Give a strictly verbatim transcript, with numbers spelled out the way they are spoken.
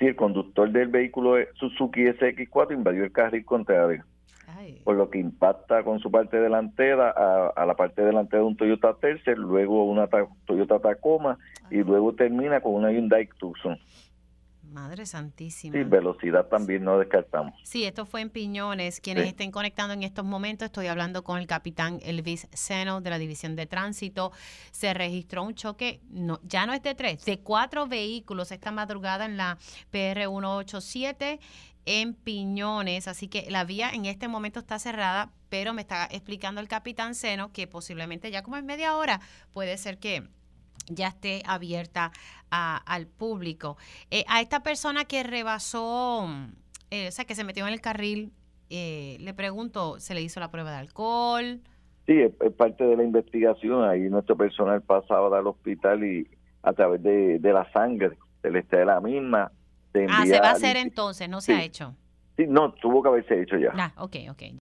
el conductor del vehículo Suzuki S X cuatro invadió el carril contrario, Ay. por lo que impacta con su parte delantera a, a la parte delantera de un Toyota Tercel, luego una ta- Toyota Tacoma y Ay. luego termina con una Hyundai Tucson. Madre santísima. Sí, velocidad también no descartamos. Sí, esto fue en Piñones. Quienes Sí. estén conectando en estos momentos, estoy hablando con el capitán Elvis Seno de la División de Tránsito. Se registró un choque, no, ya no es de tres, de cuatro vehículos esta madrugada en la P R ciento ochenta y siete en Piñones. Así que la vía en este momento está cerrada, pero me está explicando el capitán Seno que posiblemente ya como en media hora puede ser que ya esté abierta a, al público. Eh, a esta persona que rebasó, eh, o sea, que se metió en el carril, eh, le pregunto, ¿se le hizo la prueba de alcohol? Sí, es, es parte de la investigación. Ahí nuestro personal pasaba al hospital y a través de, de la sangre, del este de la misma, se Ah, se va envía a al hacer insti- entonces, no se ha Sí, hecho. sí, no, tuvo que haberse hecho ya. Ah, ok, ok.